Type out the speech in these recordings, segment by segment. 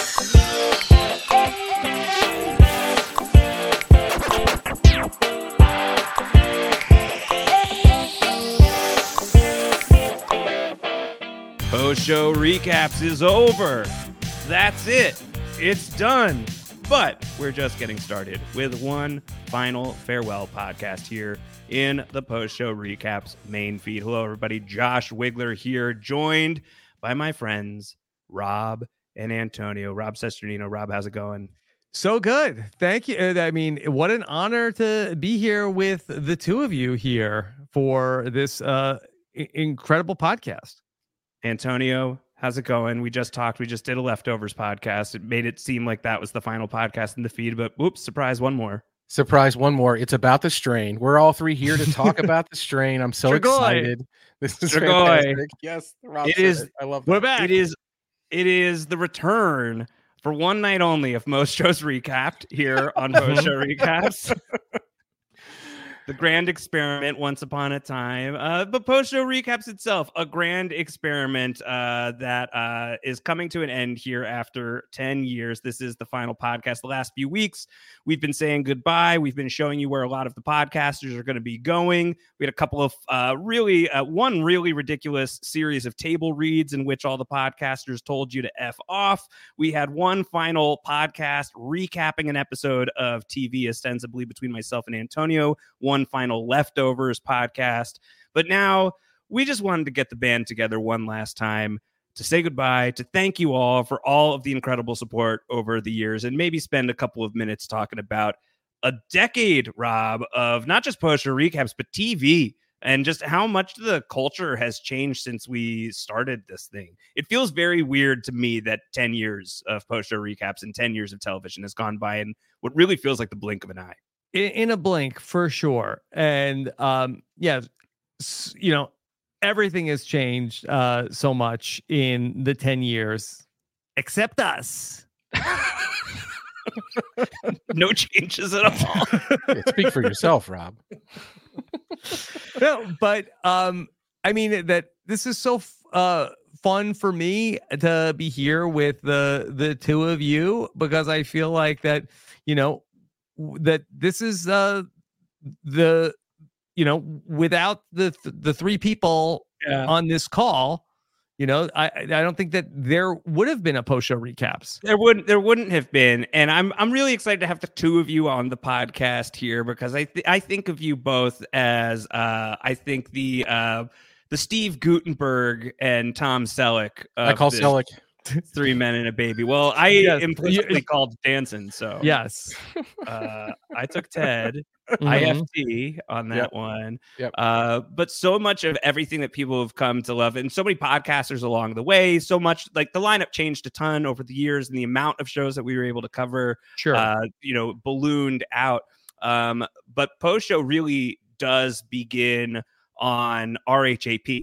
Post-show recaps is over. That's it. It's done. But we're just getting started with one final farewell podcast here in the post-show recaps main feed. Hello, everybody. Josh Wigler here, joined by my friends Rob and Antonio. Rob Sesternino. Rob, how's it going? So good. Thank you. I mean, what an honor to be here with the two of you here for this incredible podcast. Antonio, how's it going? We just talked. We just did a leftovers podcast. It made it seem like that was the final podcast in the feed, but whoops, surprise, one more. Surprise, one more. It's about the strain. We're all three here to talk about the strain. I'm so excited. This is fantastic. Yes, Rob, it is. I love that. We're back. It is the return for one night only of Most Shows Recapped here on Most Show Recaps. The grand experiment once upon a time. But post-show recaps itself, a grand experiment that is coming to an end here after 10 years. This is the final podcast. The last few weeks, we've been saying goodbye. We've been showing you where a lot of the podcasters are going to be going. We had a couple of one really ridiculous series of table reads in which all the podcasters told you to F off. We had one final podcast recapping an episode of TV, ostensibly between myself and Antonio. One final leftovers podcast. But now we just wanted to get the band together one last time to say goodbye, to thank you all for all of the incredible support over the years, and maybe spend a couple of minutes talking about a decade, Rob, of not just post-show recaps, but TV, and just how much the culture has changed since we started this thing. It feels very weird to me that 10 years of post-show recaps and 10 years of television has gone by in what really feels like the blink of an eye. In a blink, for sure. And everything has changed so much in the 10 years, except us. No changes at all. Yeah, speak for yourself, Rob. No, but I mean that this is so fun for me to be here with the two of you, because I feel like that, that this is without the three people on this call, I don't think that there would have been a post-show recaps. There wouldn't have been. And I'm really excited to have the two of you on the podcast here, because I think of you both as I think the Steve Guttenberg and Tom Selleck. I call Selleck Three Men and a Baby. Well, I implicitly called Danson, so yes. I took Ted, IFT on that one. Yep. But so much of everything that people have come to love, and so many podcasters along the way, so much, like, the lineup changed a ton over the years, and the amount of shows that we were able to cover, ballooned out. But post show really does begin on RHAP,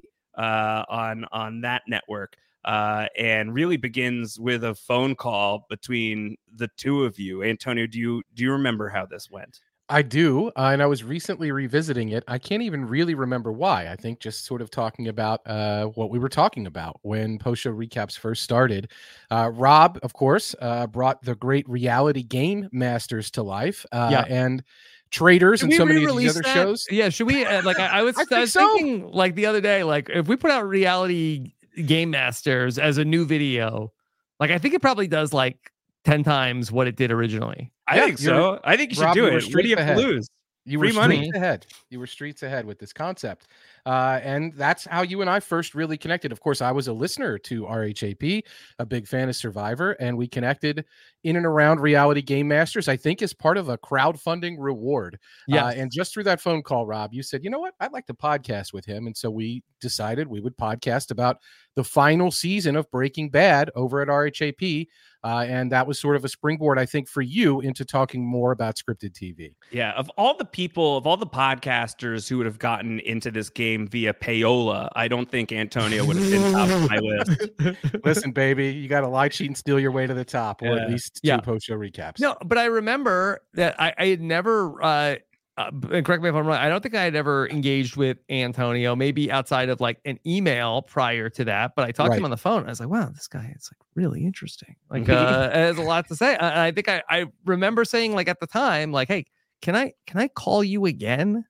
on that network. And really begins with a phone call between the two of you. Antonio, do you remember how this went? I do, and I was recently revisiting it. I can't even really remember why. I think just sort of talking about what we were talking about when post-show recaps first started. Rob, of course, brought the great reality game masters to life, and Traders and so many of these other shows. Yeah, should we? I was thinking, like, the other day, like, if we put out reality Game Masters as a new video, like, I think it probably does like 10 times what it did originally. I think so. I think you should do it. What do you have to lose? You were streets ahead. You were streets ahead with this concept. And that's how you and I first really connected. Of course, I was a listener to RHAP, a big fan of Survivor, and we connected in and around Reality Game Masters, I think, as part of a crowdfunding reward. Yeah. And just through that phone call, Rob, you said, you know what? I'd like to podcast with him. And so we decided we would podcast about the final season of Breaking Bad over at RHAP. And that was sort of a springboard, I think, for you into talking more about scripted TV. Yeah. Of all the podcasters who would have gotten into this game via payola, I don't think Antonio would have been top of my list. Listen, baby, you got to lie, cheat, and steal your way to the top, or at least two post-show recaps. No, but I remember that I had never and correct me if I'm wrong, I don't think I had ever engaged with Antonio, maybe outside of like an email prior to that, but I talked to him on the phone. I was like, wow, this guy is like really interesting. Like, has a lot to say. I think I remember saying like at the time, like, hey, can I call you again?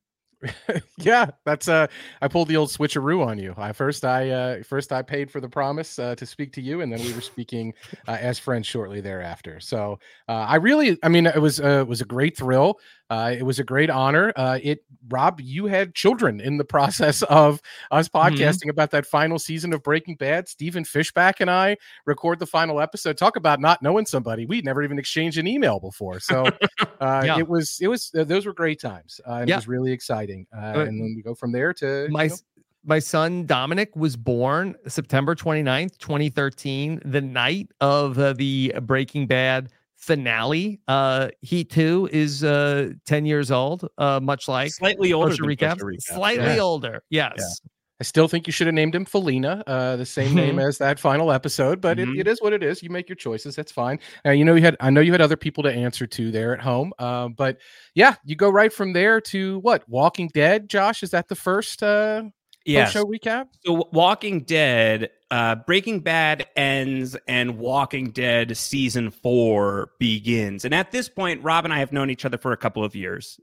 Yeah, that's I pulled the old switcheroo on you. First I paid for the promise to speak to you, and then we were speaking as friends shortly thereafter. So I mean, it was a great thrill. It was a great honor. Rob, you had children in the process of us podcasting about that final season of Breaking Bad. Stephen Fishback and I record the final episode. Talk about not knowing somebody. We'd never even exchanged an email before. So it was those were great times. And it was really exciting. And then we go from there to my son Dominic was born September 29th, 2013, the night of the Breaking Bad finale. He too is 10 years old, much like slightly older than Recap. Slightly older. Yes. Yeah. I still think you should have named him Felina, the same name as that final episode, but it is what it is. You make your choices. That's fine. I know you had other people to answer to there at home. But yeah, you go right from there to what? Walking Dead, Josh? Is that the first show recap? So Walking Dead, Breaking Bad ends and Walking Dead season 4 begins. And at this point, Rob and I have known each other for a couple of years.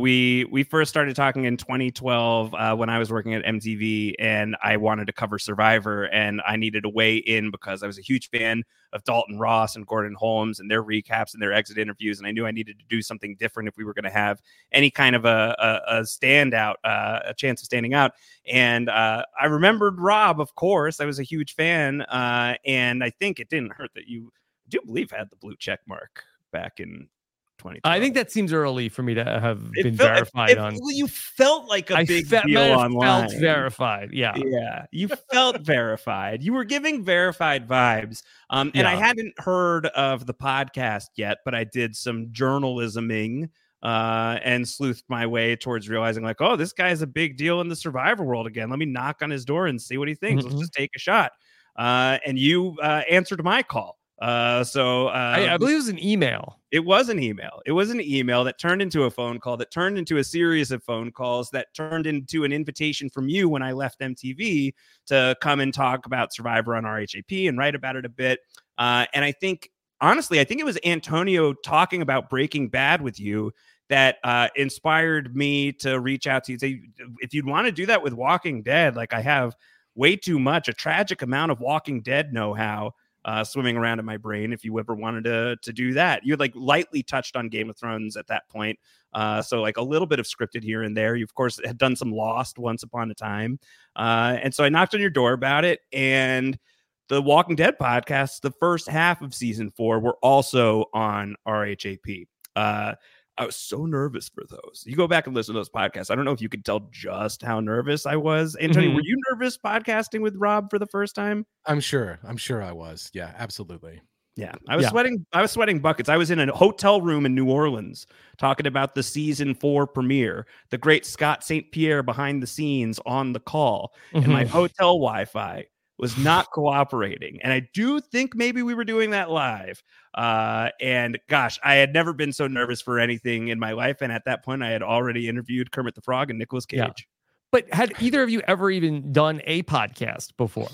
We first started talking in 2012 when I was working at MTV and I wanted to cover Survivor and I needed a way in because I was a huge fan of Dalton Ross and Gordon Holmes and their recaps and their exit interviews. And I knew I needed to do something different if we were going to have any kind of a standout, a chance of standing out. And I remembered Rob, of course. I was a huge fan, and I think it didn't hurt that you do believe had the blue check mark back in 2012. I think that seems early for me to have been verified on. You felt like a big deal online. Felt verified, yeah. You felt verified. You were giving verified vibes. And I hadn't heard of the podcast yet, but I did some journalisming. And sleuthed my way towards realizing like, oh, this guy's a big deal in the Survivor world again. Let me knock on his door and see what he thinks. Let's just take a shot. And you answered my call. So I believe it was an email. It was an email. It was an email that turned into a phone call, that turned into a series of phone calls, that turned into an invitation from you when I left MTV to come and talk about Survivor on RHAP and write about it a bit. And I think, honestly, I think it was Antonio talking about Breaking Bad with you that inspired me to reach out to you. Say, if you'd want to do that with Walking Dead, like I have way too much, a tragic amount of Walking Dead know-how swimming around in my brain. If you ever wanted to do that, you had like lightly touched on Game of Thrones at that point. So like a little bit of scripted here and there. You of course had done some Lost once upon a time. And so I knocked on your door about it, and the Walking Dead podcast, the first half of season 4, were also on RHAP. I was so nervous for those. You go back and listen to those podcasts. I don't know if you could tell just how nervous I was. Antonio, were you nervous podcasting with Rob for the first time? I'm sure I was. Yeah, absolutely. Yeah, I was sweating. I was sweating buckets. I was in a hotel room in New Orleans talking about the season 4 premiere. The great Scott St. Pierre behind the scenes on the call, and my hotel Wi-Fi was not cooperating. And I do think maybe we were doing that live. And gosh, I had never been so nervous for anything in my life. And at that point, I had already interviewed Kermit the Frog and Nicolas Cage. Yeah. But had either of you ever even done a podcast before?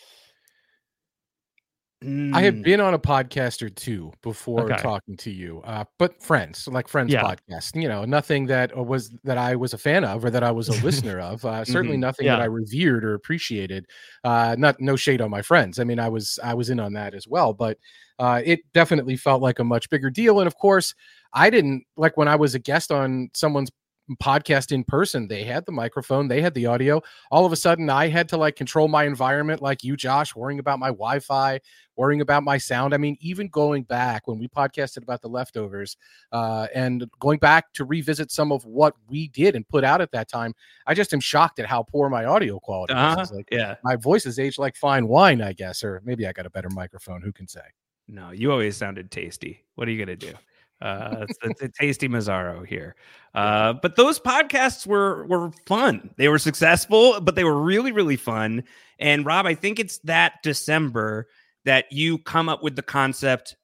I have been on a podcast or two before talking to you, but friends podcast, nothing that I was a fan of or that I was a listener of, certainly nothing that I revered or appreciated, no shade on my friends. I mean, I was in on that as well, but it definitely felt like a much bigger deal. And of course I didn't like when I was a guest on someone's podcast in person. They had the microphone, they had the audio. All of a sudden I had to like control my environment like you, Josh, worrying about my Wi-Fi, worrying about my sound. I mean, even going back when we podcasted about The Leftovers and going back to revisit some of what we did and put out at that time, I just am shocked at how poor my audio quality is. Like, my voice has aged like fine wine, I guess, or maybe I got a better microphone. Who can say? No, you always sounded tasty. What are you going to do? It's a tasty Mazzaro here. But those podcasts were fun. They were successful, but they were really, really fun. And Rob, I think it's that December that you come up with the concept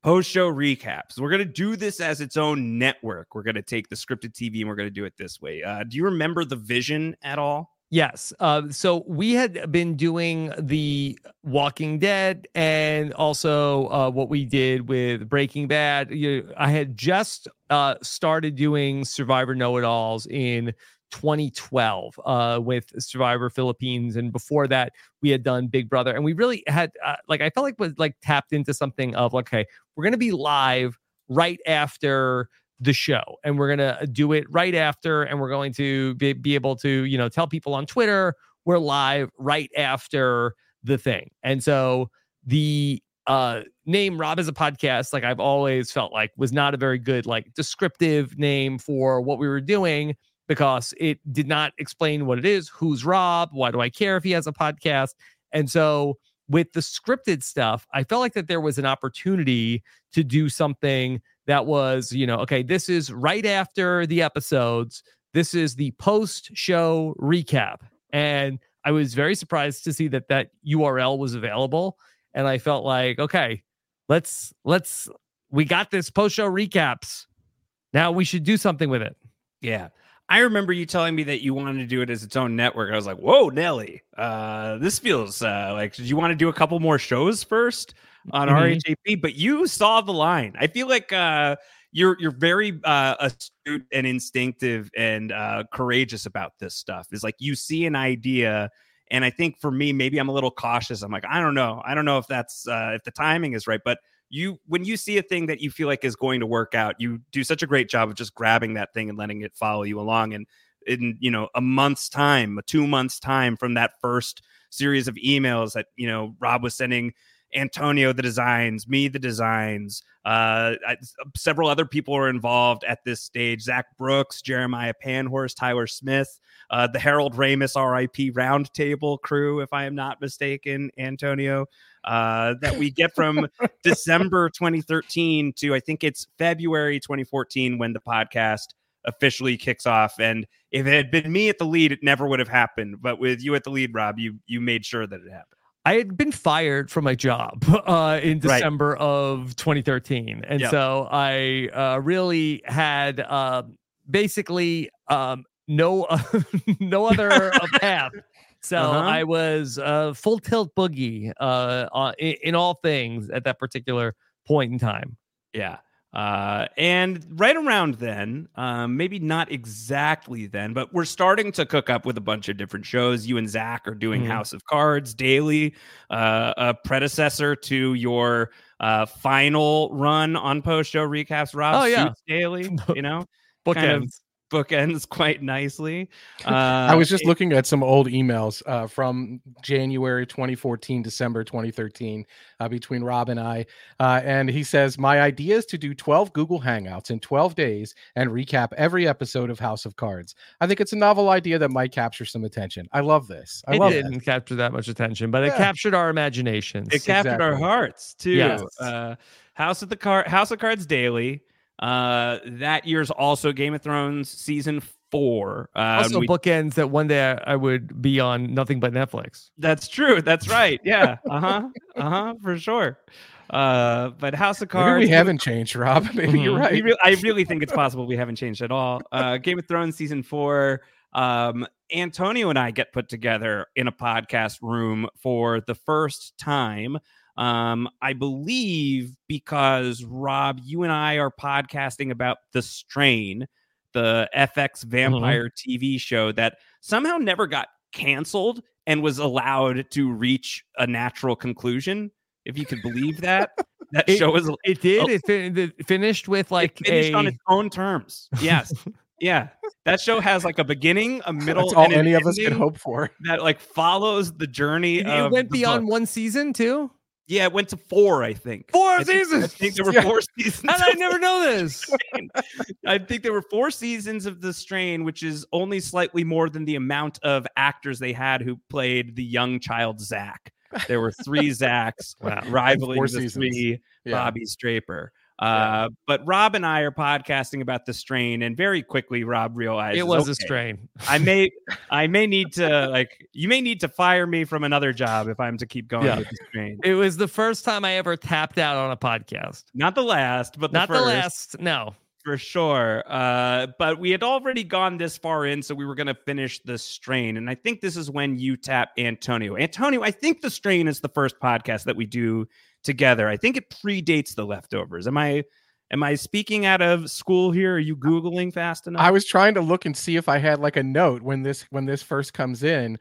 post-show recaps. We're going to do this as its own network. We're going to take the scripted TV and we're going to do it this way. Do you remember the vision at all? Yes. So we had been doing the Walking Dead and also what we did with Breaking Bad. I had just started doing Survivor Know-It-Alls in 2012 with Survivor Philippines, and before that we had done Big Brother, and we really had I felt like was like tapped into something of okay, we're gonna be live right after the show, and we're gonna do it right after, and we're going to be able to tell people on Twitter we're live right after the thing. And so the name Rob is a Podcast, like I've always felt like was not a very good descriptive name for what we were doing, because it did not explain what it is. Who's Rob? Why do I care if he has a podcast? And so with the scripted stuff, I felt like that there was an opportunity to do something that was, okay, this is right after the episodes. This is the post-show recap. And I was very surprised to see that URL was available. And I felt like, okay, we got this post-show recaps. Now we should do something with it. Yeah. I remember you telling me that you wanted to do it as its own network. I was like, whoa, Nelly, this feels did you want to do a couple more shows first on RHAP? But you saw the line. I feel like you're very astute and instinctive and courageous about this stuff. Is like you see an idea, and I think for me, maybe I'm a little cautious. I'm like, I don't know if that's if the timing is right, but when you see a thing that you feel like is going to work out, you do such a great job of just grabbing that thing and letting it follow you along. And in a month's time, 2 months time from that first series of emails that Rob was sending Antonio the designs, me the designs, several other people are involved at this stage. Zach Brooks, Jeremiah Panhorse, Tyler Smith, the Harold Ramis RIP roundtable crew, if I am not mistaken, Antonio, that we get from December 2013 to I think it's February 2014 when the podcast officially kicks off. And if it had been me at the lead, it never would have happened. But with you at the lead, Rob, you made sure that it happened. I had been fired from my job in December of 2013. And so I really had basically no other path. So I was full tilt boogie in all things at that particular point in time. Yeah. And right around then, maybe not exactly then, but we're starting to cook up with a bunch of different shows. You and Zach are doing House of Cards daily, a predecessor to your final run on post-show recaps, Rob. Suits daily, bookends quite nicely. I was just looking at some old emails from January 2014, December 2013, between Rob and I. And he says, my idea is to do 12 Google Hangouts in 12 days and recap every episode of House of Cards. I think it's a novel idea that might capture some attention. I love this. It didn't capture that much attention, but it captured our imaginations. It captured our hearts too. Yes. House of Cards daily. That year's also Game of Thrones season 4. Also bookends that one day I would be on nothing but Netflix. That's true. That's right. Yeah. For sure. But House of Cards. Maybe we haven't changed, Rob. Maybe you're right. I really think it's possible we haven't changed at all. Game of Thrones season 4. Antonio and I get put together in a podcast room for the first time. I believe because Rob, you and I are podcasting about The Strain, the FX vampire TV show that somehow never got canceled and was allowed to reach a natural conclusion. If you could believe that, show was. It did. It finished with it finished on its own terms. Yes. Yeah, that show has a beginning, a middle. That's all any of us could hope for. That follows the journey. It went beyond one season too. Yeah, it went to 4, I think. 4 seasons. I think there were 4 seasons. And I never know this. I think there were 4 seasons of The Strain, which is only slightly more than the amount of actors they had who played the young child Zach. There were 3 Zachs rivaling the 3 Bobby Straper. But Rob and I are podcasting about the strain, and very quickly Rob realized It was a strain. I may need to you may need to fire me from another job if I'm to keep going with the strain. It was the first time I ever tapped out on a podcast. Not the last, but not the first. The last. No. For sure. But we had already gone this far in, so we were going to finish the strain. And I think this is when you tap Antonio. Antonio, I think the strain is the first podcast that we do together. I think it predates the leftovers. Am I speaking out of school here? Are you Googling fast enough? I was trying to look and see if I had like a note when this first comes in,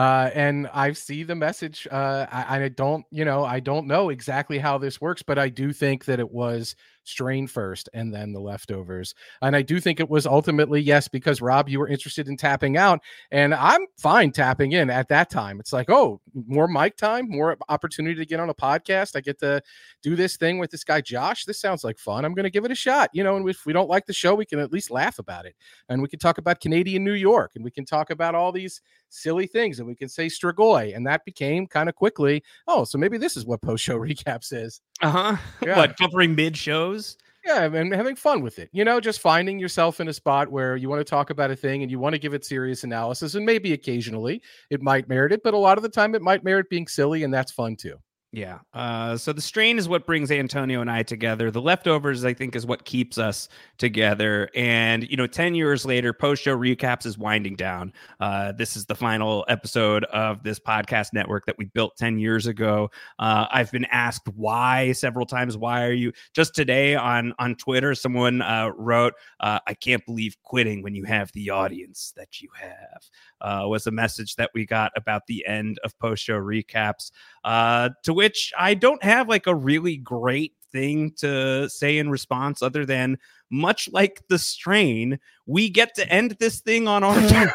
and I see the message. I don't know exactly how this works, but I do think that it was strain first and then the leftovers. And I do think it was ultimately, yes, because Rob, you were interested in tapping out, and I'm fine tapping in at that time. It's like, oh, more mic time, more opportunity to get on a podcast. I get to do this thing with this guy, Josh. This sounds like fun. I'm going to give it a shot, and if we don't like the show, we can at least laugh about it. And we can talk about Canadian New York, and we can talk about all these silly things, and we can say Strigoi. And that became kind of quickly, oh, so maybe this is what post-show recaps is. Yeah. What, covering mid-shows? Yeah, and having fun with it. Just finding yourself in a spot where you want to talk about a thing and you want to give it serious analysis, and maybe occasionally it might merit it, but a lot of the time it might merit being silly, and that's fun too. Yeah. So the strain is what brings Antonio and I together. The leftovers, I think, is what keeps us together. And, 10 years later, post-show recaps is winding down. This is the final episode of this podcast network that we built 10 years ago. I've been asked why several times. Why are you just today on Twitter? Someone wrote, I can't believe quitting when you have the audience that you have, was a message that we got about the end of post-show recaps, to which I don't have like a really great thing to say in response, other than, much like the strain, we get to end this thing on our terms.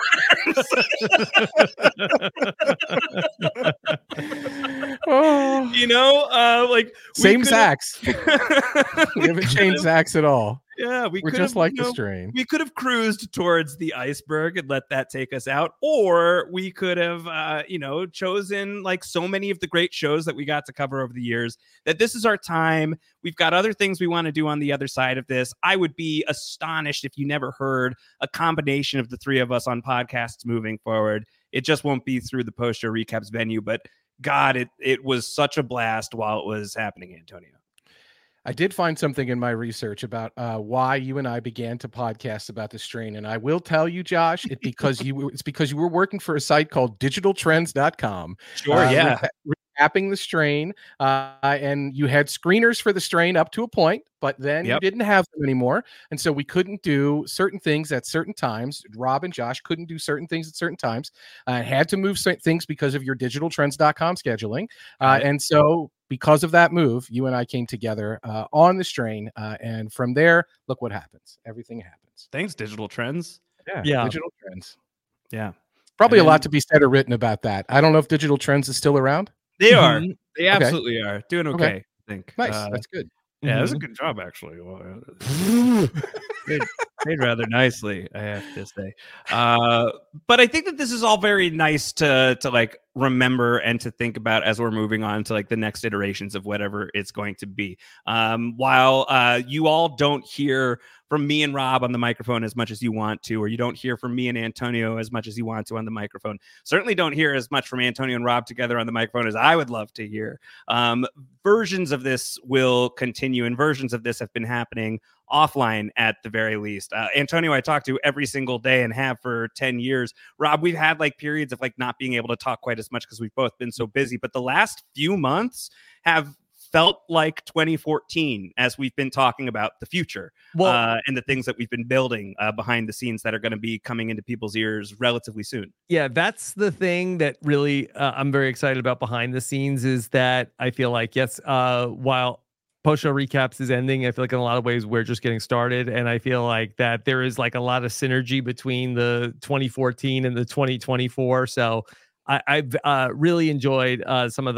Same Zach's. We haven't changed Zach's at all. Yeah, we're just like the strain. We could have cruised towards the iceberg and let that take us out, or we could have, chosen, like so many of the great shows that we got to cover over the years, that this is our time. We've got other things we want to do on the other side of this. I would be astonished if you never heard a combination of the three of us on podcasts moving forward. It just won't be through the post-show recaps venue, but God, it was such a blast while it was happening, Antonio. I did find something in my research about why you and I began to podcast about the strain. And I will tell you, Josh, it's because you were working for a site called digitaltrends.com. Sure, yeah. Recapping the strain. And you had screeners for the strain up to a point, but then you didn't have them anymore. And so we couldn't do certain things at certain times. Rob and Josh couldn't do certain things at certain times. Had to move things because of your digitaltrends.com scheduling. And so because of that move, you and I came together on the strain. And from there, look what happens. Everything happens. Thanks, Digital Trends. Yeah. Digital Trends. Yeah. Probably a lot to be said or written about that. I don't know if Digital Trends is still around. They are. They absolutely are. Doing okay, I think. Nice. That's good. Yeah, it was a good job, actually. Made rather nicely, I have to say. But I think that this is all very nice to like remember and to think about as we're moving on to like the next iterations of whatever it's going to be. While you all don't hear from me and Rob on the microphone as much as you want to, or you don't hear from me and Antonio as much as you want to on the microphone, certainly don't hear as much from Antonio and Rob together on the microphone as I would love to hear. Versions of this will continue, and versions of this have been happening offline at the very least. Antonio, I talk to every single day and have for 10 years. Rob, we've had like periods of like not being able to talk quite as much because we've both been so busy, but the last few months have felt like 2014 as we've been talking about the future and the things that we've been building behind the scenes that are going to be coming into people's ears relatively soon. Yeah, that's the thing that really I'm very excited about behind the scenes, is that I feel like, yes, while post-show recaps is ending, I feel like in a lot of ways we're just getting started, and I feel like that there is like a lot of synergy between the 2014 and the 2024. So I've really enjoyed some of the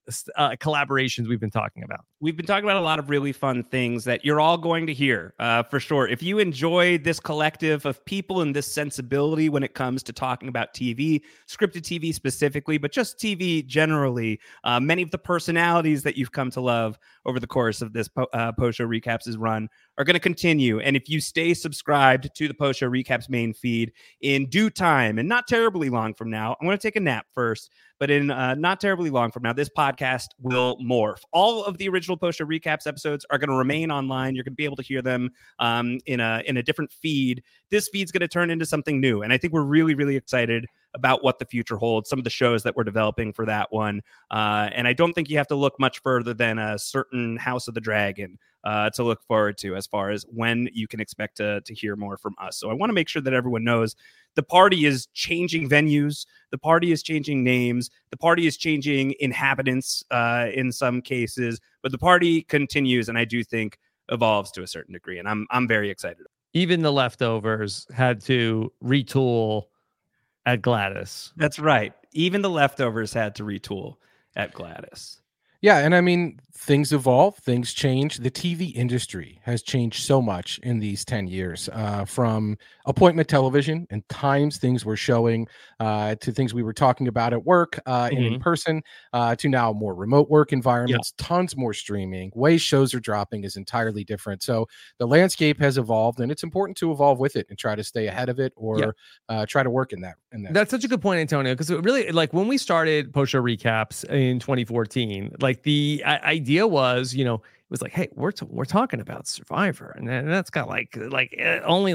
collaborations we've been talking about. We've been talking about a lot of really fun things that you're all going to hear for sure. If you enjoy this collective of people and this sensibility when it comes to talking about TV, scripted TV specifically, but just TV generally, many of the personalities that you've come to love over the course of this Post Show Recaps' run are going to continue. And if you stay subscribed to the Post Show Recaps main feed in due time, and not terribly long from now, I'm going to take a nap first, but in not terribly long from now, this podcast will morph. All of the original Post Show Recaps episodes are going to remain online. You're going to be able to hear them in a different feed. This feed's going to turn into something new. And I think we're really, really excited about what the future holds, some of the shows that we're developing for that one. And I don't think you have to look much further than a certain House of the Dragon to look forward to as far as when you can expect to hear more from us. So I want to make sure that everyone knows the party is changing venues. The party is changing names. The party is changing inhabitants in some cases, but the party continues, and I do think evolves to a certain degree. And I'm very excited. Even the leftovers had to retool at Gladys. That's right. Even the leftovers had to retool at Gladys. Yeah, and I mean, things evolve, things change. The TV industry has changed so much in these 10 years, from appointment television and times things we're showing to things we were talking about at work and in person to now more remote work environments, tons more streaming. Ways shows are dropping is entirely different. So the landscape has evolved, and it's important to evolve with it and try to stay ahead of it or try to work in that. That's such a good point, Antonio, because really, like when we started Post Show Recaps in 2014, like the idea was, it was like, hey, we're talking about Survivor, and that's got like only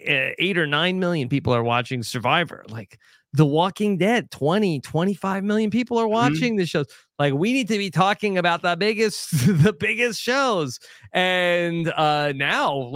8 or 9 million people are watching Survivor. Like The Walking Dead, 25 million people are watching the shows. Like we need to be talking about the biggest shows. And now,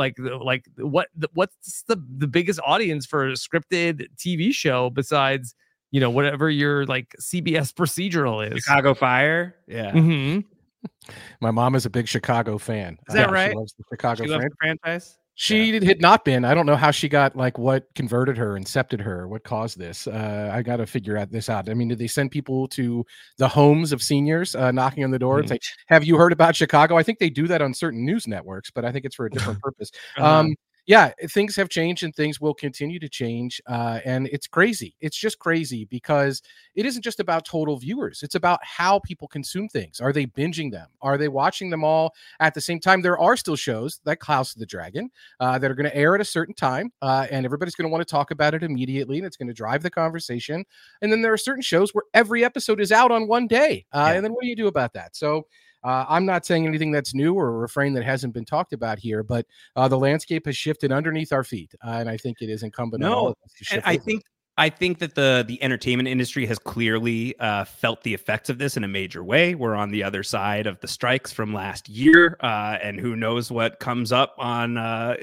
what's the biggest audience for a scripted TV show besides whatever your like CBS procedural is? Chicago Fire. Yeah. My mom is a big Chicago fan. Is that right? She loves the Chicago franchise. She had not been. I don't know how she got what converted her, incepted her, what caused this. I got to figure this out. I mean, did they send people to the homes of seniors knocking on the door and say, have you heard about Chicago? I think they do that on certain news networks, but I think it's for a different purpose. Yeah, things have changed and things will continue to change. And it's crazy. It's just crazy because it isn't just about total viewers. It's about how people consume things. Are they binging them? Are they watching them all at the same time? There are still shows like House of the Dragon that are going to air at a certain time. And everybody's going to want to talk about it immediately. And it's going to drive the conversation. And then there are certain shows where every episode is out on one day. And then what do you do about that? So I'm not saying anything that's new or a refrain that hasn't been talked about here, but the landscape has shifted underneath our feet, and I think it is incumbent on all of us to shift. I think that the entertainment industry has clearly felt the effects of this in a major way. We're on the other side of the strikes from last year, and who knows what comes up on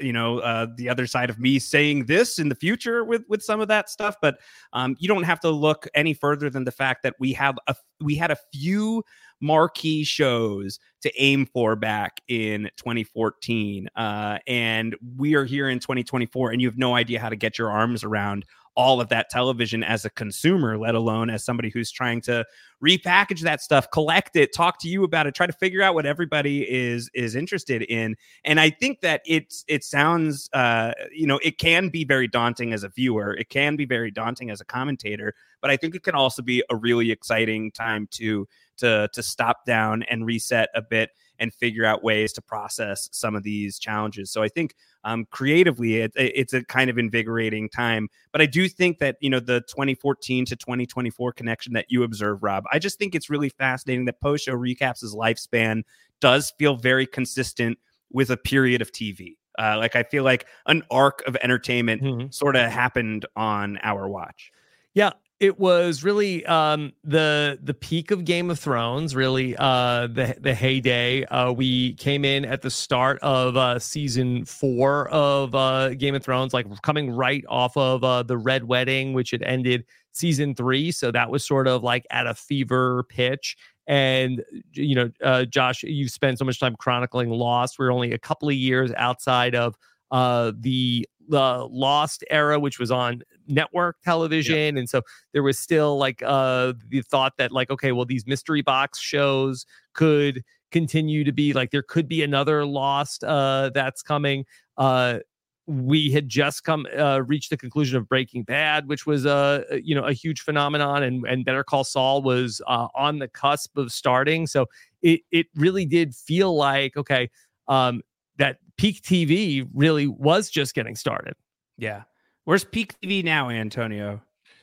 the other side of me saying this in the future with some of that stuff. But you don't have to look any further than the fact that we had a few marquee shows to aim for back in 2014, and we are here in 2024, and you have no idea how to get your arms around all of that television as a consumer, let alone as somebody who's trying to repackage that stuff, collect it, talk to you about it, try to figure out what everybody is interested in. And I think that it sounds, it can be very daunting as a viewer. It can be very daunting as a commentator, but I think it can also be a really exciting time to stop down and reset a bit and figure out ways to process some of these challenges. So I think creatively, it's a kind of invigorating time. But I do think that, the 2014 to 2024 connection that you observe, Rob, I just think it's really fascinating that Post Show Recaps' lifespan does feel very consistent with a period of TV. I feel like an arc of entertainment sort of happened on our watch. Yeah. It was really the peak of Game of Thrones, really the heyday. We came in at the start of season 4 of Game of Thrones, like coming right off of the Red Wedding, which had ended season 3. So that was sort of like at a fever pitch. And, Josh, you've spent so much time chronicling Lost. We're only a couple of years outside of the the Lost era, which was on network television. And so there was still like the thought that like, okay, well, these mystery box shows could continue to be like, there could be another Lost that's coming. We had just reached the conclusion of Breaking Bad, which was a huge phenomenon, and Better Call Saul was on the cusp of starting. So it really did feel like, okay, that peak TV really was just getting started. Yeah. Where's peak TV now, Antonio?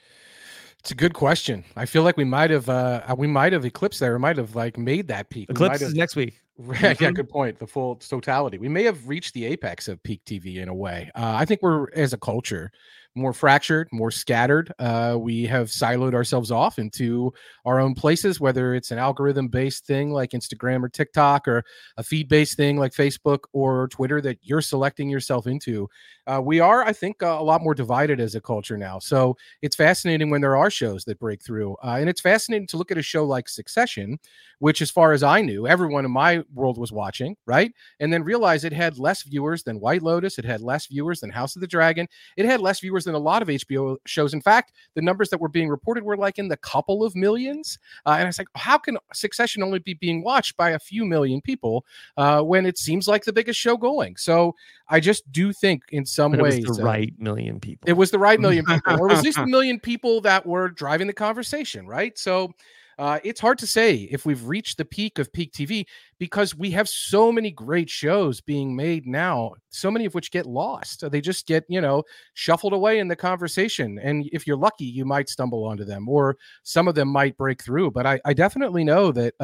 It's a good question. I feel like we might have eclipsed there. We might have like made that peak. Eclipse is next week. Yeah, good point. The full totality. We may have reached the apex of peak TV in a way. I think we're, as a culture, more fractured, more scattered. We have siloed ourselves off into our own places, whether it's an algorithm-based thing like Instagram or TikTok, or a feed-based thing like Facebook or Twitter that you're selecting yourself into. We are, I think, a lot more divided as a culture now. So it's fascinating when there are shows that break through. And it's fascinating to look at a show like Succession, which, as far as I knew, everyone in my world was watching, right? And then realize it had less viewers than White Lotus. It had less viewers than House of the Dragon. It had less viewers than a lot of HBO shows. In fact, the numbers that were being reported were like in the couple of millions. And I was like, how can Succession only be being watched by a few million people when it seems like the biggest show going? So I just do think in some ways it was the right million people. It was the right million people, or it was at least a million people that were driving the conversation, right? So it's hard to say if we've reached the peak of peak TV, because we have so many great shows being made now, so many of which get lost. They just get, shuffled away in the conversation. And if you're lucky, you might stumble onto them, or some of them might break through. But I definitely know that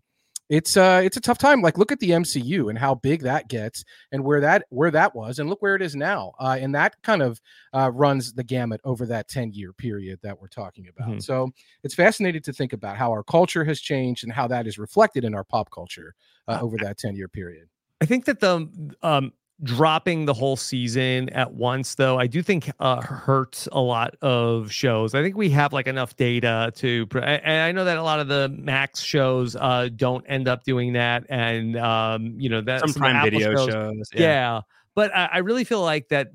it's a tough time. Like, look at the MCU and how big that gets, and where that was, and look where it is now. And that kind of runs the gamut over that 10-year period that we're talking about. Mm-hmm. So it's fascinating to think about how our culture has changed and how that is reflected in our pop culture over that 10-year period. I think that the dropping the whole season at once, though, I do think hurts a lot of shows. I think we have like enough data and I know that a lot of the Max shows don't end up doing that, and that some Prime Video shows. Yeah. But I really feel like that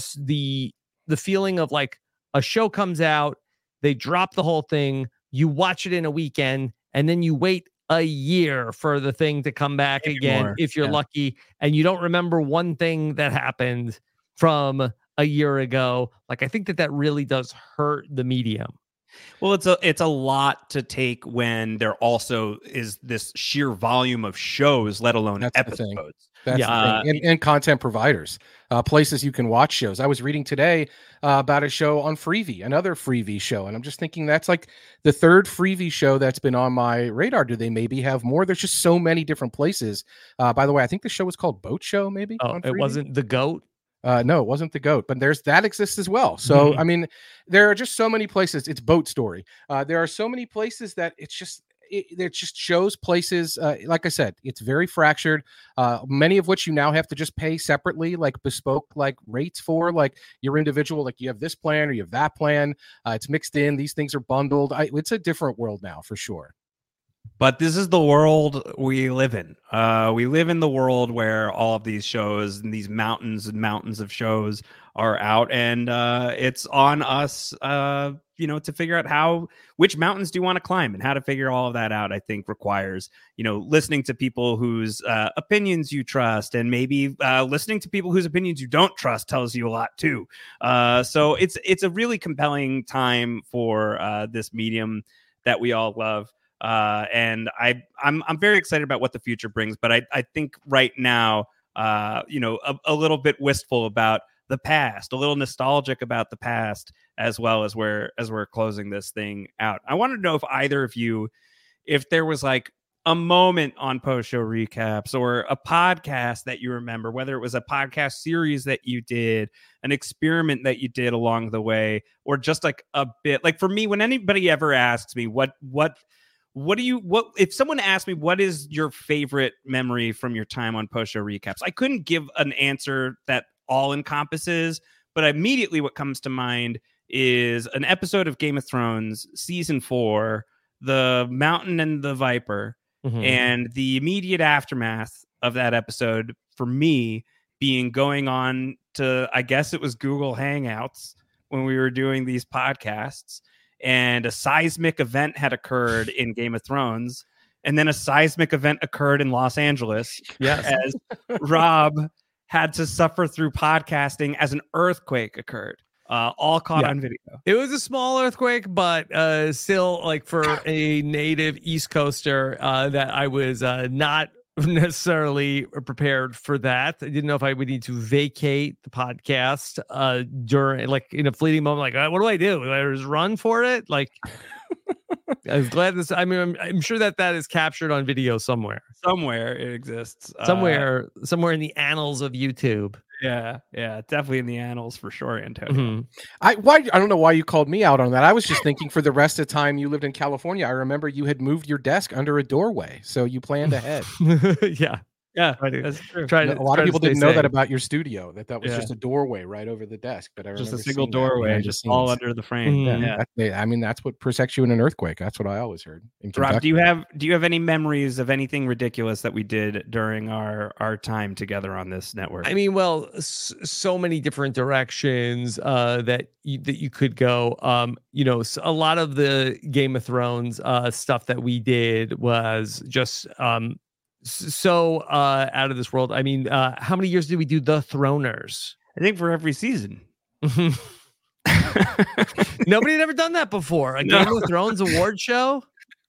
the feeling of like a show comes out, they drop the whole thing, you watch it in a weekend, and then you wait a year for the thing to come back again, if you're lucky, and you don't remember one thing that happened from a year ago. Like, I think that really does hurt the medium. Well, it's a lot to take when there also is this sheer volume of shows, let alone episodes. That's the thing. And content providers, places you can watch shows. I was reading today about a show on Freevee, another Freevee show, and I'm just thinking that's like the third Freevee show that's been on my radar. Do they maybe have more? There's just so many different places. By the way, I think the show was called Boat Show, maybe. Oh, it wasn't The Goat? No, it wasn't The Goat, but that exists as well. So, I mean, there are just so many places. It's Boat Story. There are so many places that it just shows places. Like I said, it's very fractured. Many of which you now have to just pay separately, like bespoke, like rates for, like your individual, like you have this plan or you have that plan. It's mixed in. These things are bundled. It's a different world now for sure. But this is the world we live in. We live in the world where all of these shows and these mountains and mountains of shows are out, and it's on us, to figure out which mountains do you want to climb, and how to figure all of that out. I think requires, listening to people whose opinions you trust, and maybe listening to people whose opinions you don't trust tells you a lot too. So it's a really compelling time for this medium that we all love. And I'm very excited about what the future brings, but I think right now, a little bit wistful about the past, a little nostalgic about the past, as well as we're closing this thing out. I want to know if either of you, if there was like a moment on post show recaps or a podcast that you remember, whether it was a podcast series that you did, an experiment that you did along the way, or just like a bit. Like for me, when anybody ever asks me what if someone asked me what is your favorite memory from your time on post show recaps, I couldn't give an answer that all encompasses, but immediately what comes to mind is an episode of Game of Thrones season 4, the Mountain and the Viper, and the immediate aftermath of that episode for me being going on to, I guess it was Google Hangouts when we were doing these podcasts, and a seismic event had occurred in Game of Thrones, and then a seismic event occurred in Los Angeles. Yes. As Rob had to suffer through podcasting as an earthquake occurred. All caught on video. It was a small earthquake, but still, like, for a native East Coaster, that I was not necessarily prepared for that. I didn't know if I would need to vacate the podcast during, like, in a fleeting moment, like, what do I do? Do I just run for it? Like, I was glad this. I mean, I'm sure that is captured on video somewhere. Somewhere it exists. Somewhere in the annals of YouTube. Yeah, definitely in the annals for sure, Antonio. I don't know why you called me out on that. I was just thinking for the rest of the time you lived in California, I remember you had moved your desk under a doorway, so you planned ahead. Yeah. That's true. A lot of people didn't know that about your studio, that was just a doorway right over the desk. But I just remember a single doorway, just all under the frame. I mean, that's what protects you in an earthquake. That's what I always heard. Rob, do you have any memories of anything ridiculous that we did during our time together on this network? I mean, well, so many different directions that you could go. You know, a lot of the Game of Thrones stuff that we did was just so out of this world. I mean, how many years did we do The Throners? I think for every season. Nobody had ever done that before. A Game of Thrones award show.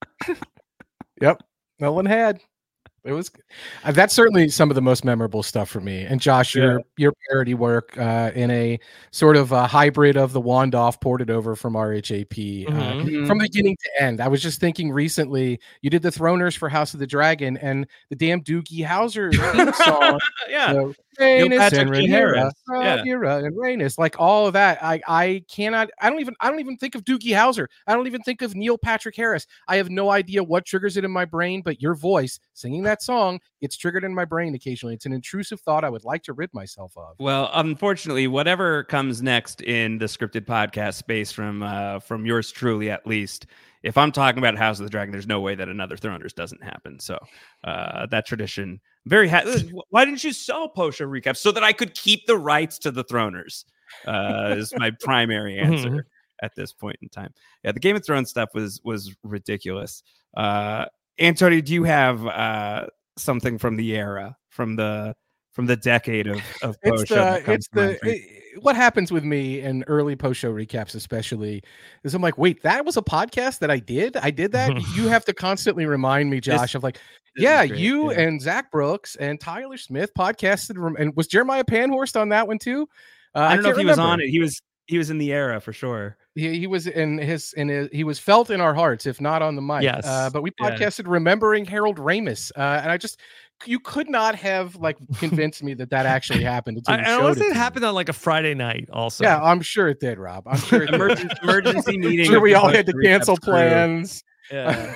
Yep, no one had. It was that's certainly some of the most memorable stuff for me. And Josh, your parody work in a sort of a hybrid of the Wandoff ported over from RHAP from beginning to end. I was just thinking recently, you did the Throners for House of the Dragon and the damn Doogie Howser theme song. Rhaenys and Rhaenyra, and Rhaenys, like all of that. I don't even think of Doogie Howser. I don't even think of Neil Patrick Harris. I have no idea what triggers it in my brain, but your voice singing that song, it's triggered in my brain occasionally. It's an intrusive thought I would like to rid myself of. Well, unfortunately, whatever comes next in the scripted podcast space from yours truly, at least, if I'm talking about House of the Dragon, there's no way that another Throners doesn't happen. So that tradition, very why didn't you sell post-show recaps so that I could keep the rights to the Throners? Is my primary answer at this point in time. Yeah, the Game of Thrones stuff was ridiculous. Antonio, do you have something from the era, from the decade of post-show? What happens with me in early post-show recaps, especially, is I'm like, wait, that was a podcast that I did that. You have to constantly remind me, Josh, of like, you and Zach Brooks and Tyler Smith podcasted, and was Jeremiah Panhorst on that one too? I don't know if he was on it. He was in the era for sure. He was he was felt in our hearts, if not on the mic. Yes. But we podcasted remembering Harold Ramis, and you could not have like convinced me that actually happened. I want it happened on like a Friday night also. Yeah, I'm sure it did, Rob. I'm sure it emergency meeting. Sure, we all had to cancel plans. Yeah.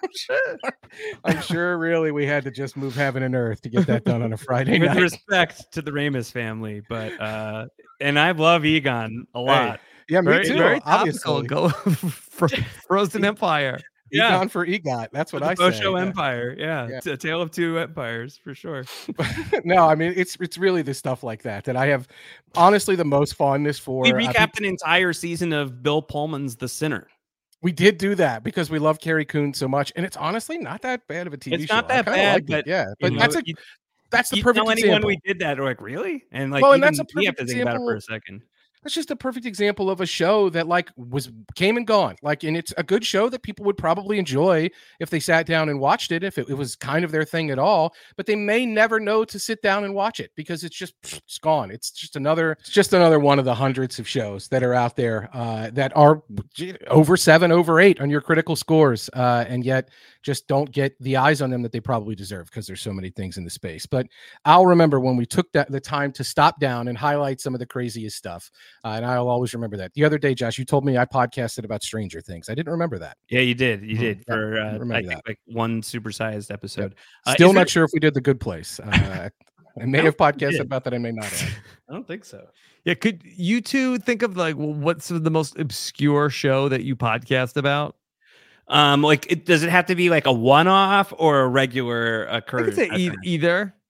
I'm sure really we had to just move heaven and earth to get that done on a Friday night. With respect to the Ramis family, but and I love Egon a lot. Yeah, me too. Very obviously. Go Frozen Empire. Egon for EGOT. That's what I say. Show Empire. Yeah. A tale of two empires for sure. No, I mean it's really the stuff like that I have honestly the most fondness for. We recapped an entire season of Bill Pullman's The Sinner. We did do that because we love Carrie Coon so much, and it's honestly not that bad of a TV show. It's not that bad, but but that's the perfect example. Anyone we did that, we're like, really? And like, well, and that's we have to think about it for a second. That's just a perfect example of a show that like came and gone. Like, and it's a good show that people would probably enjoy if they sat down and watched it, if it was kind of their thing at all, but they may never know to sit down and watch it because it's gone. It's just another one of the hundreds of shows that are out there that are over 7, over 8 on your critical scores. And yet just don't get the eyes on them that they probably deserve because there's so many things in the space. But I'll remember when we took the time to stop down and highlight some of the craziest stuff. And I'll always remember that. The other day, Josh, you told me I podcasted about Stranger Things. I didn't remember that. Yeah, you did. You did for I think like one supersized episode. Still not sure if we did The Good Place. I may have podcasted about that. I may not have. I don't think so. Yeah, could you two think of like what's the most obscure show that you podcast about? Does it have to be like a one-off or a regular occurrence? I could say either.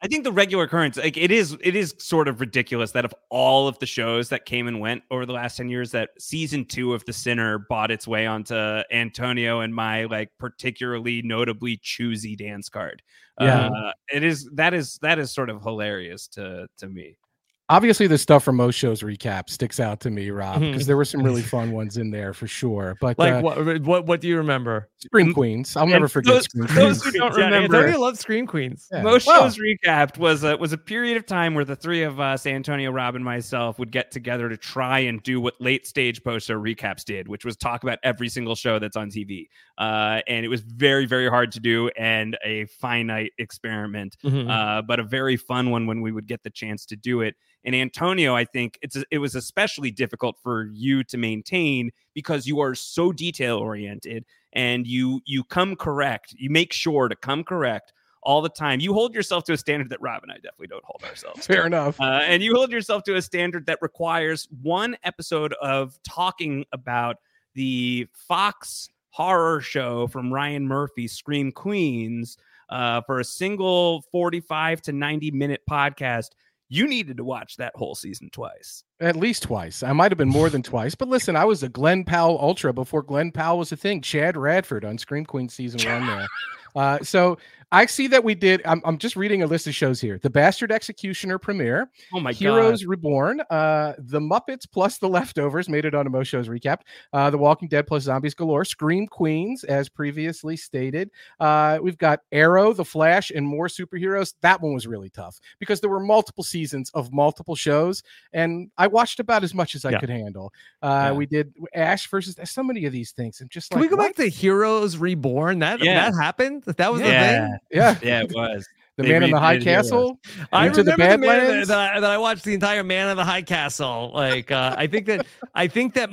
I think the regular occurrence, like it is sort of ridiculous that of all of the shows that came and went over the last 10 years, that season 2 of The Sinner bought its way onto Antonio and my like particularly notably choosy dance card. Yeah. That is sort of hilarious to me. Obviously, the stuff from most shows recap sticks out to me, Rob, Mhm. because there were some really fun ones in there for sure. But Like what do you remember? Scream Queens, I'll never forget those- Scream those Queens. who don't Yeah, remember, Antonio loves Scream Queens. Yeah. Most Well, shows recapped was a period of time where the three of us, Antonio, Rob, and myself, would get together to try and do what late stage post show recaps did, which was talk about every single show that's on TV. And it was very, very hard to do and a finite experiment, Mhm. but a very fun one when we would get the chance to do it. And Antonio, I think it was especially difficult for you to maintain because you are so detail oriented and you come correct. You make sure to come correct all the time. You hold yourself to a standard that Rob and I definitely don't hold ourselves to. fair enough. And you hold yourself to a standard that requires one episode of talking about the Fox horror show from Ryan Murphy, Scream Queens, for a single 45 to 90-minute podcast. You needed to watch that whole season twice. At least twice. I might have been more than twice. But listen, I was a Glenn Powell ultra before Glenn Powell was a thing. Chad Radford on Scream Queen season 1 there. So I see that we did. I'm just reading a list of shows here. The Bastard Executioner premiere. Oh my Heroes Reborn. The Muppets plus The Leftovers made it on a Most Shows Recap. The Walking Dead plus Zombies Galore. Scream Queens, as previously stated. We've got Arrow, The Flash, and more superheroes. That one was really tough because there were multiple seasons of multiple shows, and I watched about as much as I could handle. We did Ash versus so many of these things. And just Can like, we go back to Heroes Reborn? That happened? That was the thing? Yeah. Yeah, it was. The They Man in the High redid Heroes. Castle. I Into the remember Badlands. that I watched the entire Man in the High Castle. Like I think that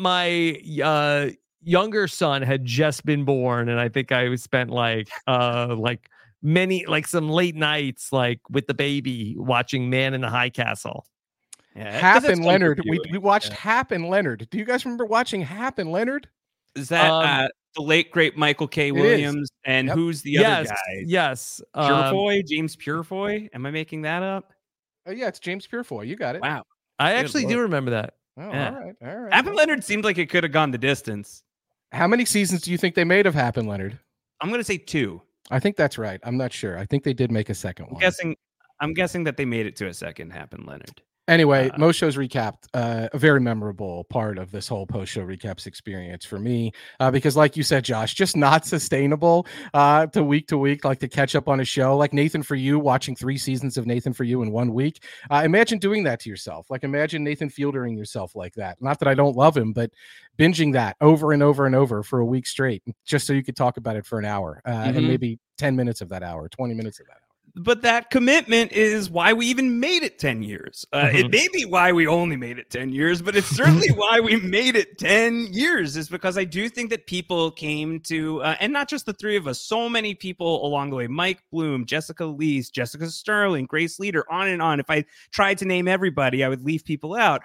my younger son had just been born, and I think I spent some late nights like with the baby watching Man in the High Castle. Yeah, Hap that's and fun Leonard. for you. We watched Hap and Leonard. Do you guys remember watching Hap and Leonard? Is that the late great Michael K. Williams? And Yep. who's the other guy? Yes. Purefoy, James Purefoy. Am I making that up? Oh yeah, it's James Purefoy. You got it. Wow. I Good actually do Lord. remember that. Oh, Yeah. all right. Hap and Leonard seemed like it could have gone the distance. How many seasons do you think they made of Hap and Leonard? I'm going to say 2. I think that's right. I'm not sure. I think they did make a second one. I'm guessing that they made it to a second Hap and Leonard. Anyway, Most Shows Recapped, a very memorable part of this whole post-show recaps experience for me, because like you said, Josh, just not sustainable to week, like to catch up on a show like Nathan For You, watching 3 seasons of Nathan For You in 1 week. Imagine doing that to yourself. Like imagine Nathan Fieldering yourself like that. Not that I don't love him, but binging that over and over and over for a week straight, just so you could talk about it for an hour and maybe 10 minutes of that hour, 20 minutes of that hour. But that commitment is why we even made it 10 years. It may be why we only made it 10 years, but it's certainly why we made it 10 years is because I do think that people came to, and not just the 3 of us, so many people along the way, Mike Bloom, Jessica Leese, Jessica Sterling, Grace Leader, on and on. If I tried to name everybody, I would leave people out.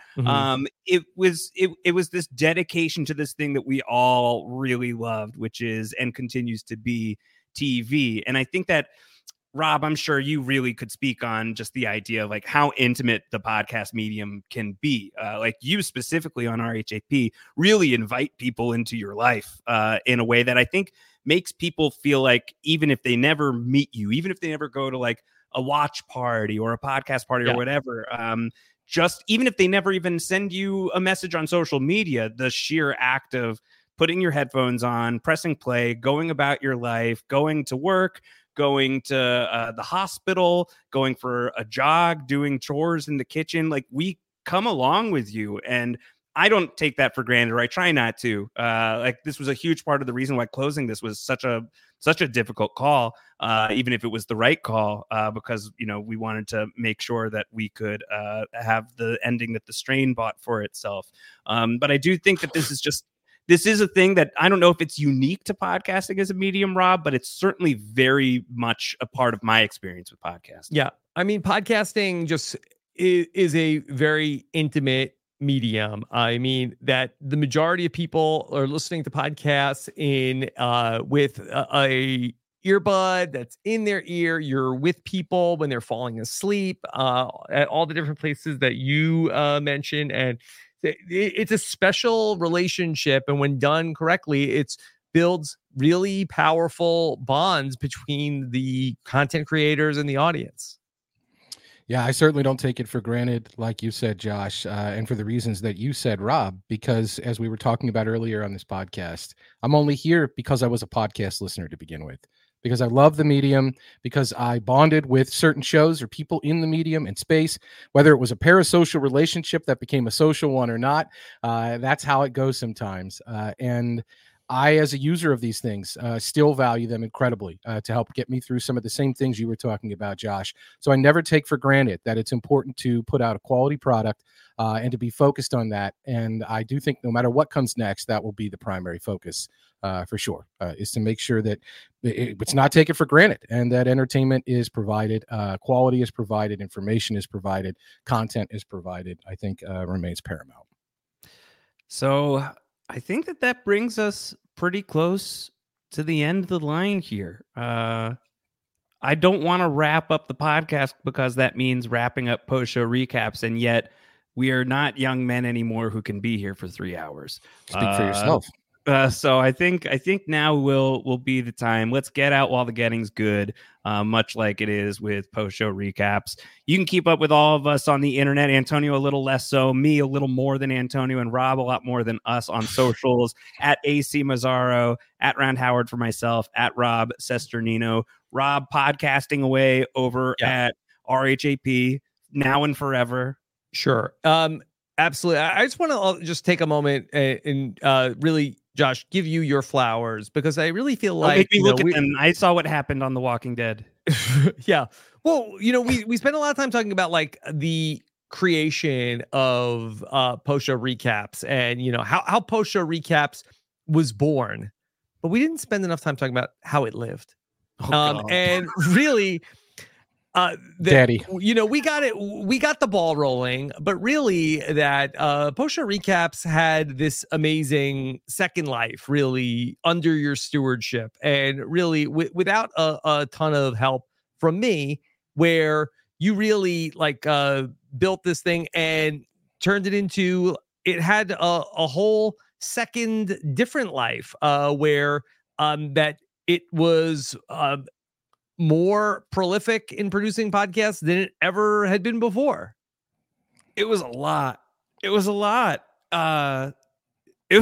It was this dedication to this thing that we all really loved, which is and continues to be TV. And I think that, Rob, I'm sure you really could speak on just the idea of like how intimate the podcast medium can be. Like you specifically on RHAP really invite people into your life in a way that I think makes people feel like even if they never meet you, even if they never go to like a watch party or a podcast party or whatever, just even if they never even send you a message on social media, the sheer act of putting your headphones on, pressing play, going about your life, going to work, going to the hospital, going for a jog, doing chores in the kitchen. Like we come along with you. And I don't take that for granted, or I try not to. Like this was a huge part of the reason why closing this was such a difficult call, even if it was the right call, because, you know, we wanted to make sure that we could have the ending that The Strain bought for itself. But I do think that this is a thing that I don't know if it's unique to podcasting as a medium, Rob, but it's certainly very much a part of my experience with podcasting. Yeah. I mean, podcasting just is a very intimate medium. I mean, that the majority of people are listening to podcasts with a earbud that's in their ear. You're with people when they're falling asleep, at all the different places that you mentioned. And it's a special relationship. And when done correctly, it's builds really powerful bonds between the content creators and the audience. Yeah, I certainly don't take it for granted, like you said, Josh, and for the reasons that you said, Rob, because as we were talking about earlier on this podcast, I'm only here because I was a podcast listener to begin with, because I love the medium, because I bonded with certain shows or people in the medium and space, whether it was a parasocial relationship that became a social one or not. That's how it goes sometimes. And I, as a user of these things, still value them incredibly to help get me through some of the same things you were talking about, Josh. So I never take for granted that it's important to put out a quality product and to be focused on that. And I do think no matter what comes next, that will be the primary focus for sure, is to make sure that it's not taken for granted and that entertainment is provided, quality is provided, information is provided, content is provided, I think remains paramount. So I think that brings us pretty close to the end of the line here. I don't want to wrap up the podcast because that means wrapping up post-show recaps, and yet we are not young men anymore who can be here for 3 hours. Speak for yourself. So I think now will be the time. Let's get out while the getting's good, much like it is with post-show recaps. You can keep up with all of us on the internet. Antonio a little less so, me a little more than Antonio, and Rob a lot more than us on socials at AC Mazzaro, at Round Howard for myself, at Rob Sesternino. Rob podcasting away over at RHAP now and forever. Sure. Absolutely. I just want to just take a moment and really, Josh, give you your flowers, because I really feel like make me look at them. I saw what happened on The Walking Dead. Yeah. Well, we spent a lot of time talking about like the creation of post-show recaps and how post-show recaps was born, but we didn't spend enough time talking about how it lived. And really, Daddy, we got the ball rolling, but really that post-show recaps had this amazing second life, really under your stewardship, and really without a ton of help from me, where you really built this thing and turned it into, it had a whole second different life, where that it was more prolific in producing podcasts than it ever had been before. It was a lot. It was a lot, Antonio. It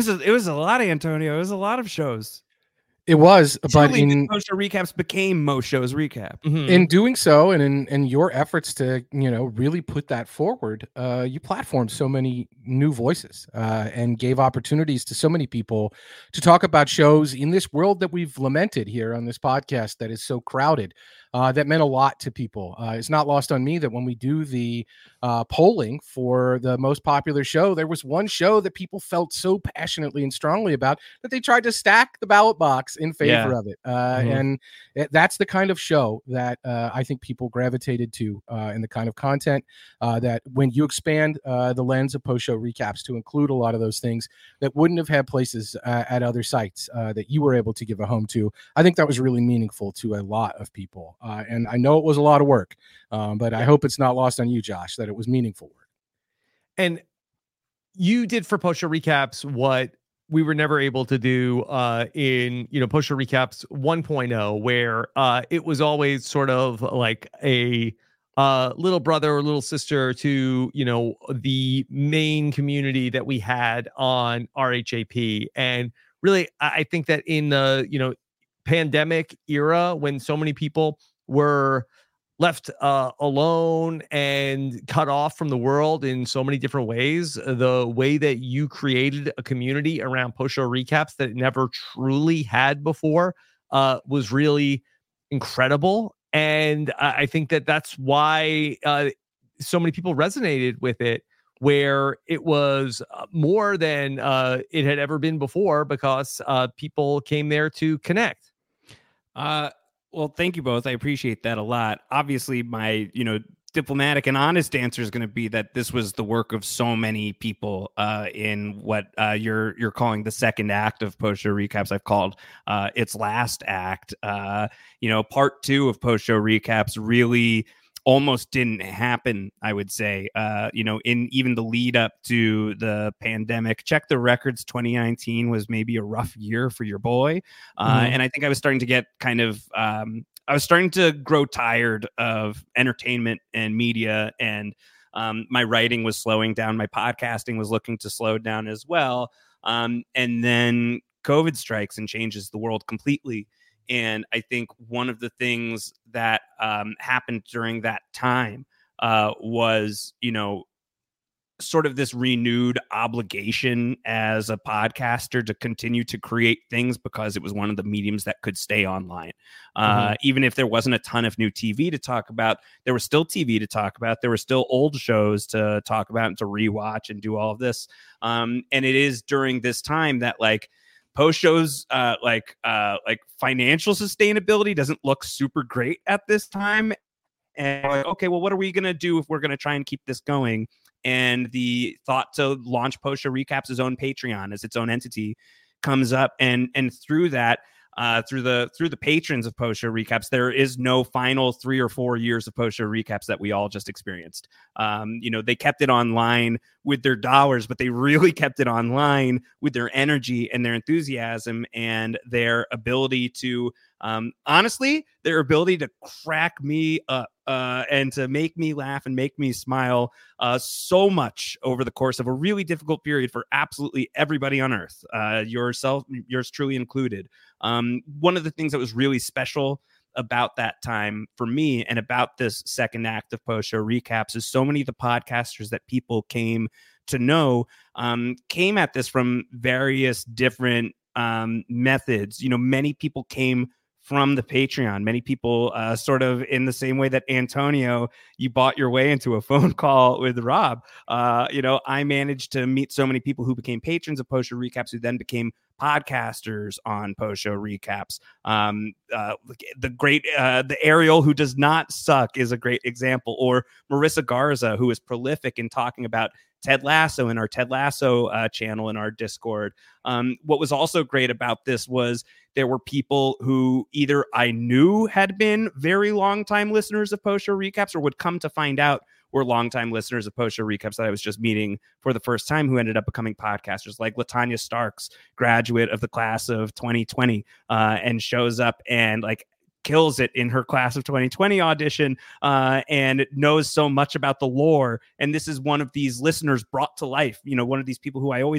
was a lot of shows. It was, but in post-show recaps became most shows recap. Mm-hmm. In doing so, and in your efforts to really put that forward, you platformed so many new voices and gave opportunities to so many people to talk about shows in this world that we've lamented here on this podcast that is so crowded. That meant a lot to people. It's not lost on me that when we do the polling for the most popular show, there was one show that people felt so passionately and strongly about that they tried to stack the ballot box in favor of it. And that's the kind of show that I think people gravitated to, and the kind of content that when you expand the lens of post-show recaps to include a lot of those things that wouldn't have had places at other sites that you were able to give a home to, I think that was really meaningful to a lot of people. And I know it was a lot of work, but I hope it's not lost on you, Josh, that it was meaningful work. And you did for post-show recaps what we were never able to do in post-show recaps 1.0, where it was always sort of like a little brother or little sister to the main community that we had on RHAP. And really, I think that in the pandemic era, when so many people were left alone and cut off from the world in so many different ways, the way that you created a community around post-show recaps that it never truly had before was really incredible. And I think that that's why so many people resonated with it, where it was more than it had ever been before, because people came there to connect. Well, thank you both. I appreciate that a lot. Obviously, my diplomatic and honest answer is going to be that this was the work of so many people in what you're calling the second act of Post Show Recaps. I've called its last act. Part 2 of Post Show Recaps really almost didn't happen, I would say. In even the lead up to the pandemic, check the records, 2019 was maybe a rough year for your boy. And I think I was starting to get kind of I was starting to grow tired of entertainment and media, and my writing was slowing down. My podcasting was looking to slow down as well. And then COVID strikes and changes the world completely. And I think one of the things that happened during that time was, sort of this renewed obligation as a podcaster to continue to create things because it was one of the mediums that could stay online. Even if there wasn't a ton of new TV to talk about, there was still TV to talk about. There were still old shows to talk about and to rewatch and do all of this. And it is during this time that post shows like financial sustainability doesn't look super great at this time. And okay, well, what are we going to do if we're going to try and keep this going? And the thought to launch Post Show Recaps' own Patreon as its own entity comes up, and through that, through the patrons of Post Show Recaps, there is no final 3 or 4 years of Post Show Recaps that we all just experienced. They kept it online with their dollars, but they really kept it online with their energy and their enthusiasm and their ability to, honestly, their ability to crack me up and to make me laugh and make me smile so much over the course of a really difficult period for absolutely everybody on earth, yours truly included. One of the things that was really special about that time for me and about this second act of Post Show Recaps is so many of the podcasters that people came to know came at this from various different methods. Many people came from the Patreon. Many people sort of in the same way that Antonio, you bought your way into a phone call with Rob. I managed to meet so many people who became patrons of Post Show Recaps who then became podcasters on Post Show Recaps. The Ariel who does not suck is a great example, or Marissa Garza, who is prolific in talking about Ted Lasso in our Ted Lasso channel in our Discord. What was also great about this was there were people who either I knew had been very long-time listeners of Post Show Recaps or would come to find out were longtime listeners of Post Show Recaps that I was just meeting for the first time who ended up becoming podcasters, like Latanya Starks, graduate of the class of 2020, and shows up and kills it in her class of 2020 audition and knows so much about the lore. And this is one of these listeners brought to life, one of these people who I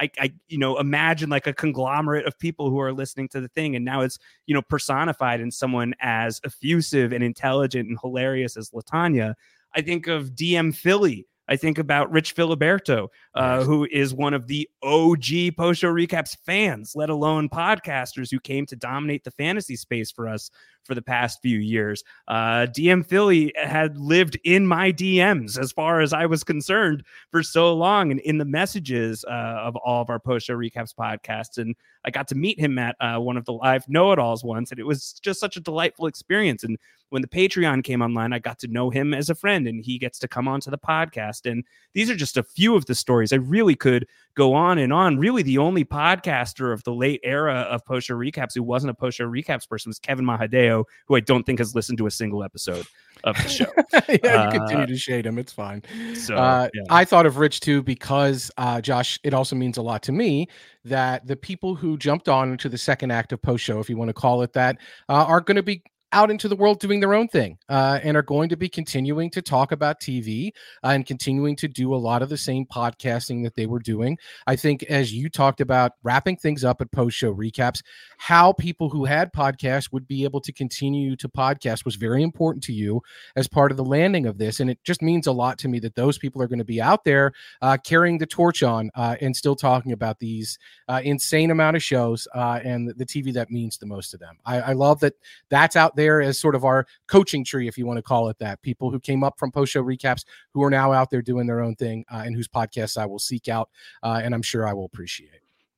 imagine like a conglomerate of people who are listening to the thing. And now it's, personified in someone as effusive and intelligent and hilarious as Latanya. I think of DM Philly. I think about Rich Filiberto, who is one of the OG Post Show Recaps fans, let alone podcasters who came to dominate the fantasy space for us for the past few years. DM Philly had lived in my DMs as far as I was concerned for so long and in the messages of all of our Post Show Recaps podcasts. And I got to meet him at one of the live know-it-alls once, and it was just such a delightful experience. And when the Patreon came online, I got to know him as a friend, and he gets to come onto the podcast. And these are just a few of the stories. I really could go on and on. Really, the only podcaster of the late era of Post Show Recaps who wasn't a Post Show Recaps person was Kevin Mahadeo, who I don't think has listened to a single episode of the show. You continue to shade him. It's fine. So I thought of Rich too, because Josh, it also means a lot to me that the people who jumped on into the second act of Post Show, if you want to call it that, are going to be out into the world doing their own thing and are going to be continuing to talk about TV and continuing to do a lot of the same podcasting that they were doing. I think, as you talked about wrapping things up at Post Show Recaps, how people who had podcasts would be able to continue to podcast was very important to you as part of the landing of this. And it just means a lot to me that those people are going to be out there carrying the torch on and still talking about these insane amount of shows and the TV that means the most to them. I love that that's out there as sort of our coaching tree, if you want to call it that. People who came up from Post Show Recaps who are now out there doing their own thing and whose podcasts I will seek out and I'm sure I will appreciate.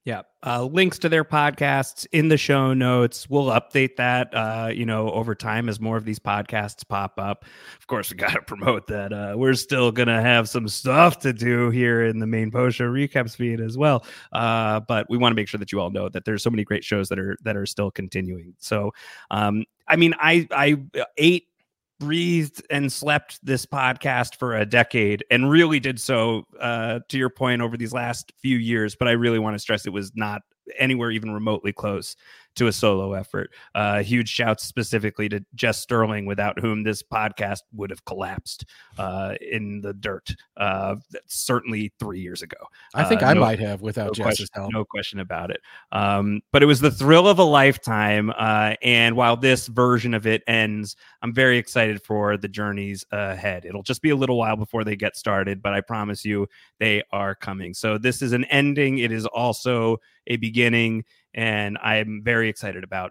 Yeah. Links to their podcasts in the show notes. We'll update that, over time as more of these podcasts pop up. Of course, we got to promote that. We're still going to have some stuff to do here in the main post show recaps feed as well. But we want to make sure that you all know that there's so many great shows that are still continuing. So, I ate, breathed, and slept this podcast for a decade, and really did so, to your point, over these last few years. But I really want to stress it was not anywhere even remotely close to a solo effort. Huge shouts specifically to Jess Sterling, without whom this podcast would have collapsed in the dirt, certainly 3 years ago. I think I might have without Jess's help. No question about it. But it was the thrill of a lifetime. And while this version of it ends, I'm very excited for the journeys ahead. It'll just be a little while before they get started, but I promise you they are coming. So this is an ending. It is also a beginning, and I'm very excited about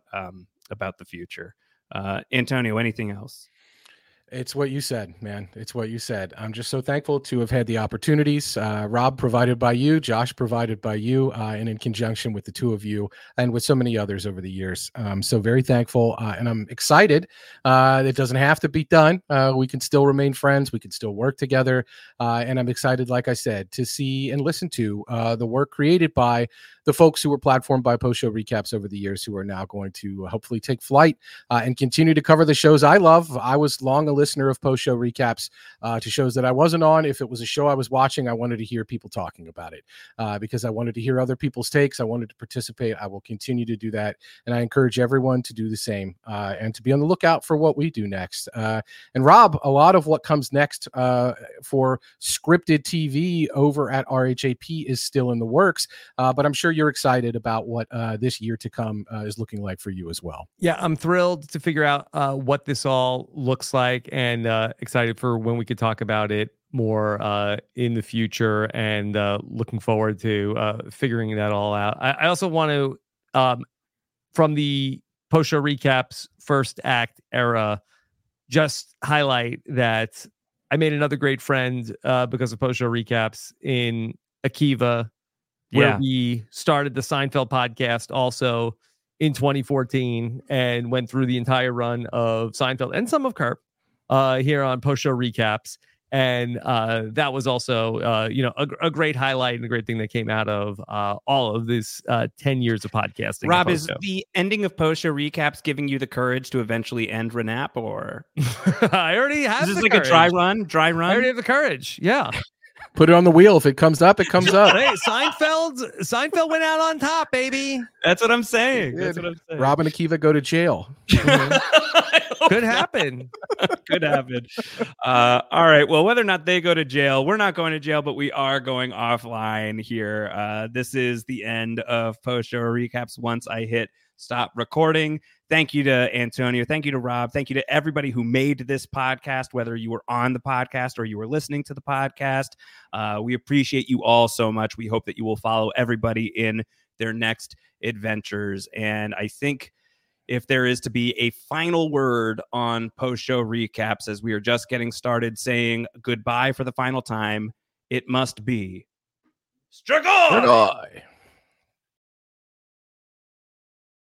the future. Antonio, anything else? It's what you said, man. It's what you said. I'm just so thankful to have had the opportunities. Rob, provided by you, Josh, provided by you, and in conjunction with the two of you and with so many others over the years. So very thankful, and I'm excited. It doesn't have to be done. We can still remain friends. We can still work together. And I'm excited, like I said, to see and listen to the work created by the folks who were platformed by Post Show Recaps over the years, who are now going to hopefully take flight and continue to cover the shows I love. I was long a listener of Post Show Recaps to shows that I wasn't on. If it was a show I was watching, I wanted to hear people talking about it because I wanted to hear other people's takes. I wanted to participate. I will continue to do that. And I encourage everyone to do the same and to be on the lookout for what we do next. And Rob, a lot of what comes next for scripted TV over at RHAP is still in the works, but I'm sure you're excited about what this year to come is looking like for you as well. Yeah, I'm thrilled to figure out what this all looks like, and excited for when we could talk about it more in the future, and looking forward to figuring that all out. I also want to, from the Post Show Recaps first act era, just highlight that I made another great friend because of Post Show Recaps in Akiva, where we started the Seinfeld podcast also in 2014 and went through the entire run of Seinfeld and some of Curb here on Post Show Recaps. And that was also, a great highlight and a great thing that came out of all of this 10 years of podcasting. Rob, is the ending of Post Show Recaps giving you the courage to eventually end Renap, or? I already have Is this the like courage. a dry run? I already have the courage. Yeah. Put it on the wheel. If it comes up, it comes up. Hey, Seinfeld went out on top, baby. That's what I'm saying. That's what I'm saying. Rob and Akiva go to jail. Could happen. Could happen. All right. Well, whether or not they go to jail, we're not going to jail, but we are going offline here. This is the end of Post Show Recaps. Once I hit stop recording. Thank you to Antonio. Thank you to Rob. Thank you to everybody who made this podcast, whether you were on the podcast or you were listening to the podcast. We appreciate you all so much. We hope that you will follow everybody in their next adventures. And I think if there is to be a final word on post-show recaps, as we are just getting started saying goodbye for the final time, it must be Strigoi!